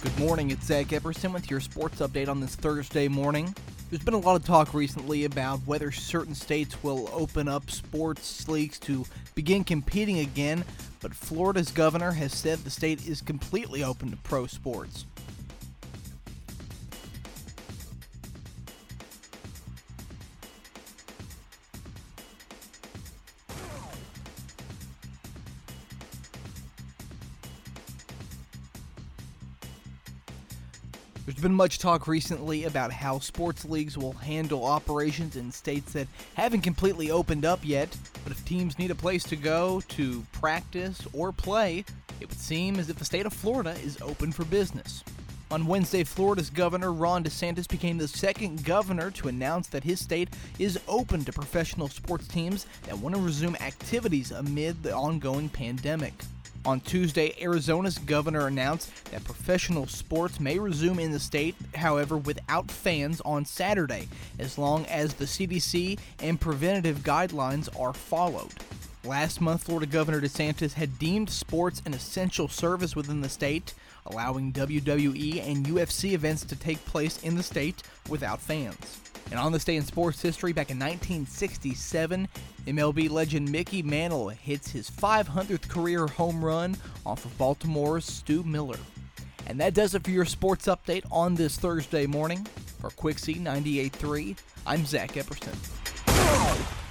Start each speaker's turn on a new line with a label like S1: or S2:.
S1: Good morning, it's Zach Epperson with your sports update on this Thursday morning. There's been a lot of talk recently about whether certain states will open up sports leagues to begin competing again, but Florida's governor has said the state is completely open to pro sports. There's been much talk recently about how sports leagues will handle operations in states that haven't completely opened up yet, but if teams need a place to go to practice or play, it would seem as if the state of Florida is open for business. On Wednesday, Florida's Governor Ron DeSantis became the second governor to announce that his state is open to professional sports teams that want to resume activities amid the ongoing pandemic. On Tuesday, Arizona's governor announced that professional sports may resume in the state, however, without fans on Saturday, as long as the CDC and preventative guidelines are followed. Last month, Florida Governor DeSantis had deemed sports an essential service within the state, allowing WWE and UFC events to take place in the state without fans. And on this day in sports history, back in 1967, MLB legend Mickey Mantle hits his 500th career home run off of Baltimore's Stu Miller. And that does it for your sports update on this Thursday morning. For Quixie 98.3, I'm Zach Epperson.